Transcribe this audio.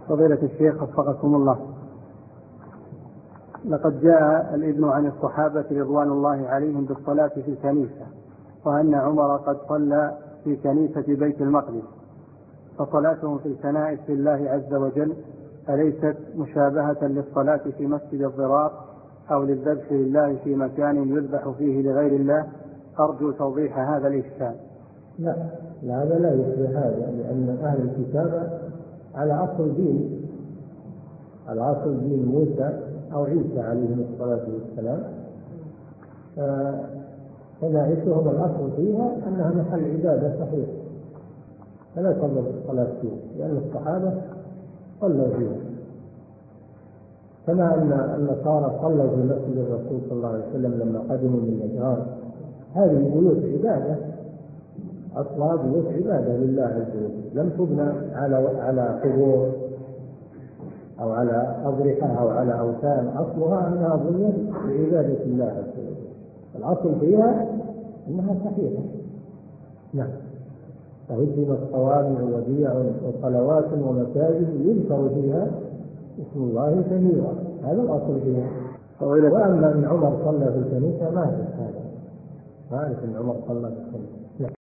فضيلة الشيخ وفقكم الله، لقد جاء الإذن عن الصحابة رضوان الله عليهم بالصلاة في الكنيسة، وأن عمر قد صلى في كنيسة بيت المقدس، فصلاتهم في الكنائس لله عز وجل أليست مشابهة للصلاة في مسجد الضرار أو للذبح لله في مكان يذبح فيه لغير الله؟ أرجو توضيح هذا الإشكال. لا، هذا لا يشبه هذا، لأن أهل الكتاب على أصل دين موسى أو عيسى عليهم الصلاة والسلام، كنائسهم الأصل فيها أنها محل عبادة صحيح، فلا تضر الصلاة فيها لأن الصحابة صلوا فيها، كما أن النصارى صلوا في مسجد الرسول صلى الله عليه وسلم لما قدموا من نجران. هذه بيوت عبادة، أصلها بيوت عبادة لله عز وجل، لم تبنى على قبور أو على أضرحة أو على أوثان، أصلها أنها بنيت لعبادة الله عز وجل، الأصل فيها أنها صحيحة. نعم. فهدمت صوامع وبيع وصلوات ومساجد يذكر فيها اسم الله كثيرا، هذا الأصل فيها. وأما أن عمر صلى في الكنيسة ما أعرف هذا، ما أعرف أن عمر صلى في الكنيسة.